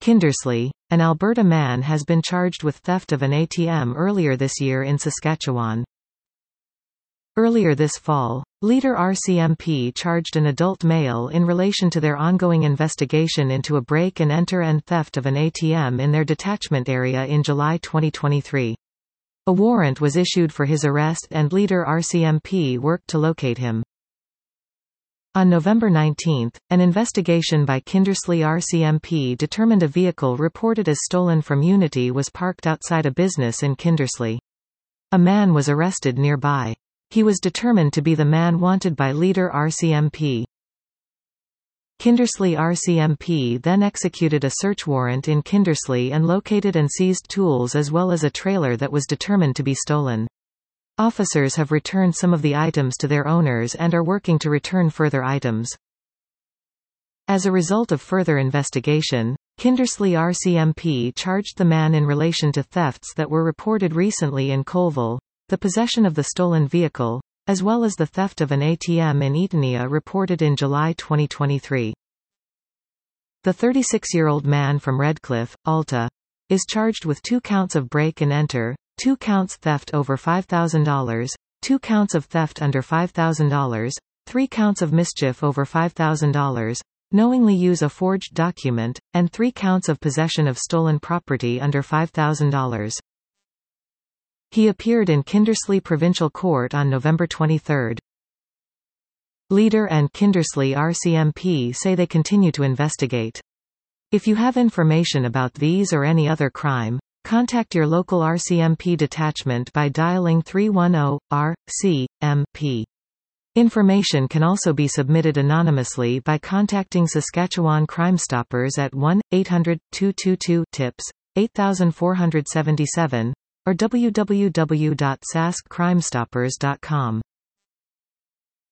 Kindersley, an Alberta man has been charged with theft of an ATM earlier this year in Saskatchewan. Earlier this fall, Leader RCMP charged an adult male in relation to their ongoing investigation into a break-and-enter and theft of an ATM in their detachment area in July 2023. A warrant was issued for his arrest and Leader RCMP worked to locate him. On November 19, an investigation by Kindersley RCMP determined a vehicle reported as stolen from Unity was parked outside a business in Kindersley. A man was arrested nearby. He was determined to be the man wanted by Leader RCMP. Kindersley RCMP then executed a search warrant in Kindersley and located and seized tools as well as a trailer that was determined to be stolen. Officers have returned some of the items to their owners and are working to return further items. As a result of further investigation, Kindersley RCMP charged the man in relation to thefts that were reported recently in Colville, the possession of the stolen vehicle, as well as the theft of an ATM in Eatonia reported in July 2023. The 36-year-old man from Redcliffe, Alta, is charged with 2 counts of break and enter, 2 counts theft over $5,000, 2 counts of theft under $5,000, 3 counts of mischief over $5,000, knowingly use a forged document, and 3 counts of possession of stolen property under $5,000. He appeared in Kindersley Provincial Court on November 23. Leader and Kindersley RCMP say they continue to investigate. If you have information about these or any other crime, contact your local RCMP detachment by dialing 310-RCMP. Information can also be submitted anonymously by contacting Saskatchewan Crime Stoppers at 1-800-222-TIPS, 8477, or www.saskcrimestoppers.com.